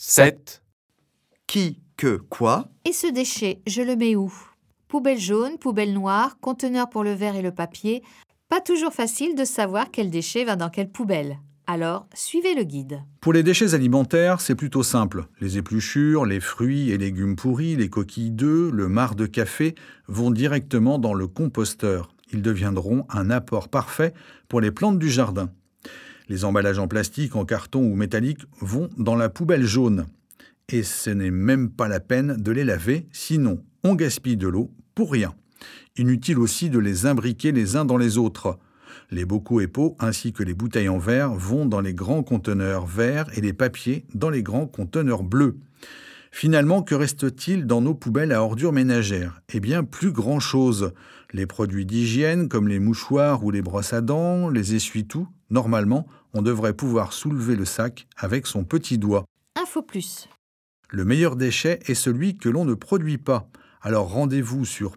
7, Qui, que, quoi? Et ce déchet, je le mets où? Poubelle jaune, poubelle noire, conteneur pour le verre et le papier. Pas toujours facile de savoir quel déchet va dans quelle poubelle. Alors, suivez le guide. Pour les déchets alimentaires, c'est plutôt simple. Les épluchures, les fruits et légumes pourris, les coquilles d'œufs, le marc de café vont directement dans le composteur. Ils deviendront un apport parfait pour les plantes du jardin. Les emballages en plastique, en carton ou métallique vont dans la poubelle jaune. Et ce n'est même pas la peine de les laver, sinon on gaspille de l'eau pour rien. Inutile aussi de les imbriquer les uns dans les autres. Les bocaux et pots ainsi que les bouteilles en verre vont dans les grands conteneurs verts et les papiers dans les grands conteneurs bleus. Finalement, que reste-t-il dans nos poubelles à ordures ménagères? Eh bien, plus grand-chose. Les produits d'hygiène comme les mouchoirs ou les brosses à dents, les essuie-tout, normalement, on devrait pouvoir soulever le sac avec son petit doigt. Info plus. Le meilleur déchet est celui que l'on ne produit pas. Alors rendez-vous sur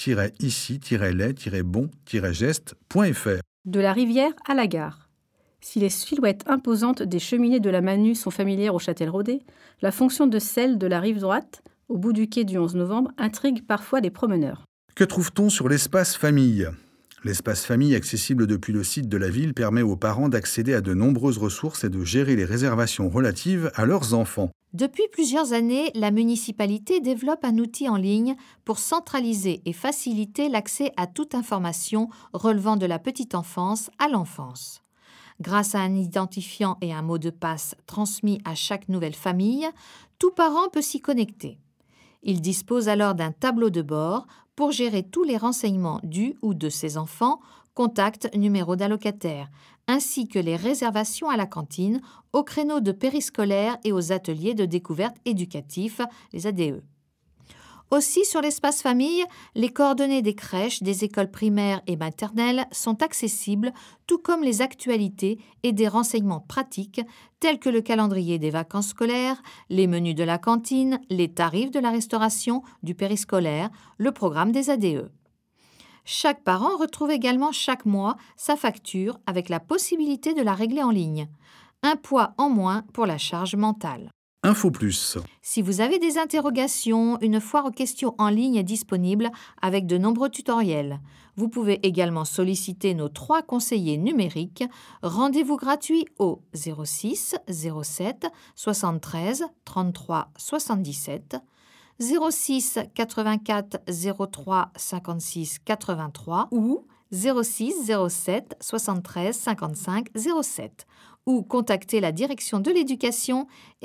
part-ici-lait-bon-geste.fr. De la rivière à la gare. Si les silhouettes imposantes des cheminées de la Manu sont familières au Châtelleraudais, la fonction de celle de la rive droite, au bout du quai du 11 novembre, intrigue parfois les promeneurs. Que trouve-t-on sur l'espace famille? L'espace famille accessible depuis le site de la ville permet aux parents d'accéder à de nombreuses ressources et de gérer les réservations relatives à leurs enfants. Depuis plusieurs années, la municipalité développe un outil en ligne pour centraliser et faciliter l'accès à toute information relevant de la petite enfance à l'enfance. Grâce à un identifiant et un mot de passe transmis à chaque nouvelle famille, tout parent peut s'y connecter. Il dispose alors d'un tableau de bord pour gérer tous les renseignements du ou de ses enfants, contact, numéro d'allocataire, ainsi que les réservations à la cantine, aux créneaux de périscolaire et aux ateliers de découverte éducatifs, les ADE. Aussi, sur l'espace famille, les coordonnées des crèches, des écoles primaires et maternelles sont accessibles, tout comme les actualités et des renseignements pratiques tels que le calendrier des vacances scolaires, les menus de la cantine, les tarifs de la restauration, du périscolaire, le programme des ADE. Chaque parent retrouve également chaque mois sa facture avec la possibilité de la régler en ligne. Un poids en moins pour la charge mentale. Info plus. Si vous avez des interrogations, une foire aux questions en ligne est disponible avec de nombreux tutoriels. Vous pouvez également solliciter nos 3 conseillers numériques. Rendez-vous gratuit au 06 07 73 33 77, 06 84 03 56 83 ou 06 07 73 55 07 ou contacter la direction de l'éducation,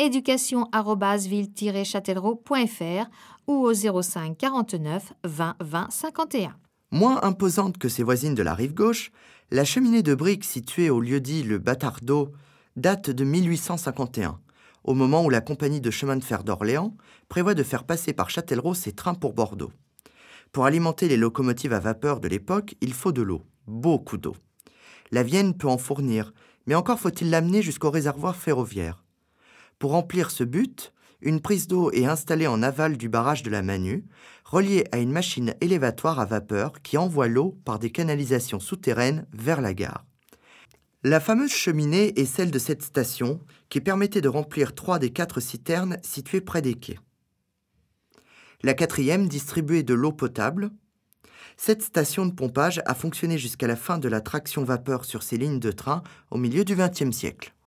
éducation@ville-châtellerault.fr ou au 05 49 20 20 51. Moins imposante que ses voisines de la rive gauche, la cheminée de briques située au lieu-dit Le Bâtardot date de 1851, au moment où la compagnie de chemin de fer d'Orléans prévoit de faire passer par Châtellerault ses trains pour Bordeaux. Pour alimenter les locomotives à vapeur de l'époque, il faut de l'eau, beaucoup d'eau. La Vienne peut en fournir, mais encore faut-il l'amener jusqu'au réservoir ferroviaire. Pour remplir ce but, une prise d'eau est installée en aval du barrage de la Manu, reliée à une machine élévatoire à vapeur qui envoie l'eau par des canalisations souterraines vers la gare. La fameuse cheminée est celle de cette station qui permettait de remplir 3 des 4 citernes situées près des quais. La 4e distribuait de l'eau potable. Cette station de pompage a fonctionné jusqu'à la fin de la traction vapeur sur ces lignes de train au milieu du XXe siècle.